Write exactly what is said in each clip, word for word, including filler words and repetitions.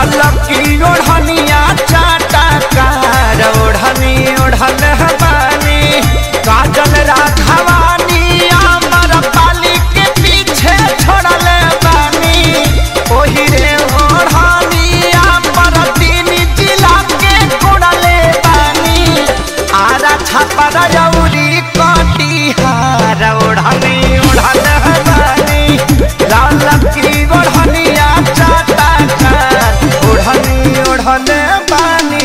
लाल की ओढ़निया चाटा कार ओढ़नी ओढ़ल बानी काजल राघवानी अमर पाली के पीछे छोड़ल बानी ओही रे ओढ़निया पर तीन जिला के कोड़ल बानी आरा छापर जौरी कटिहार ओढ़नी ओढ़ल बानी लाल की ओढ़निया चाटा कार ओढ़नी ओढ़ल बानी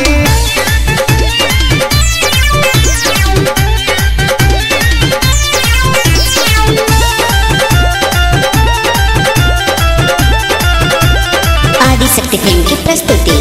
आदिशक्ति फिल्म की प्रस्तुति।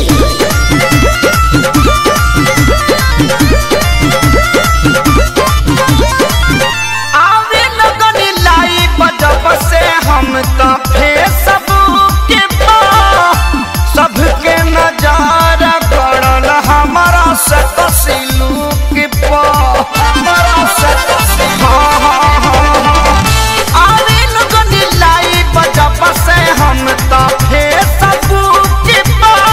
आवे लगन लाई बजब से हम तो फेसबुक पे सबके नजर पड़ल हमारा से तस्लुक पे हमारा से हाँ हाँ हाँ आवे लगन लाई बजब से हम तो फेसबुक पे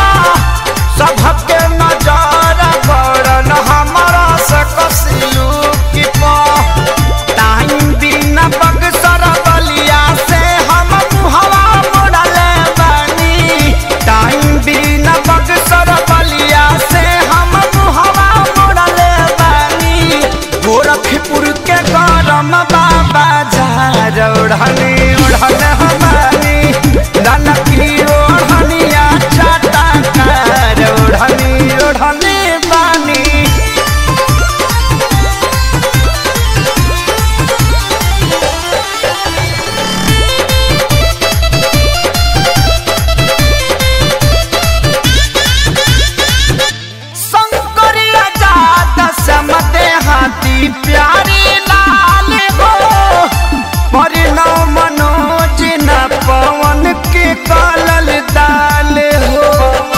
सबके नजर पड़ल हमारा से तस्लुक पे टाइम बिना बक्सर बलिया से हम मुहवा मोड़ल बानी टाइम बिना बक्सर बलिया से हम मुहवा मोड़ल बानी गोरखपुर के गरम बाबा झार ओढ़नी ओढ़ल हमारी लाल की ओढ़निया चाटा कार ओढ़नी ओढ़ल बानी शंकरिया जात समते हाथी प्यारी लाल हो परिणव मनोज न पवन के कालल दाल हो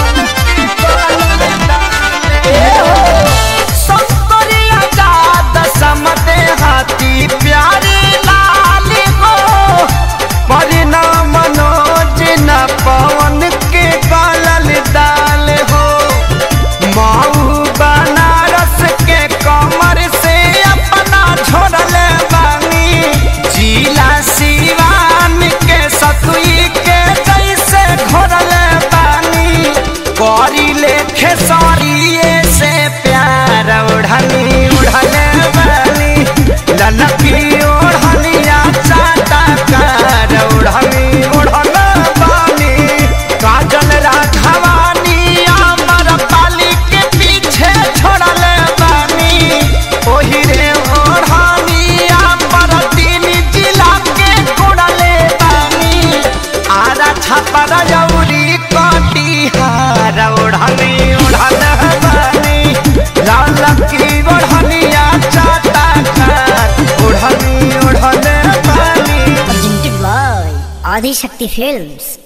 शंकरिया जात समते हाथी प्यारी लाल हो परिणव मनोज न पवन के कालल दाल हो माऊ बनारस के कमर से अपना छोड़ल बानी जिला सिवान के सतुई के जैसे घोरल बानी करी लेखे सरिये से प्यार ओढ़नी उड़ल बानी ललकी ओढ़निया चाटा कार ओढ़नी ओढ़ल बानी काजल राघवानी अमर पाली के पीछे छोड़ल बानी ओही रे ओढ़निया पर तीन जिला के कोड़ल बानी आरा छापर जौरी कटिहार ओढ़नी ओढ़ल बानी लाल की ओढ़निया चाटा कार ओढ़नी ओढ़ल बानी आदिशक्ति फिल्म्स।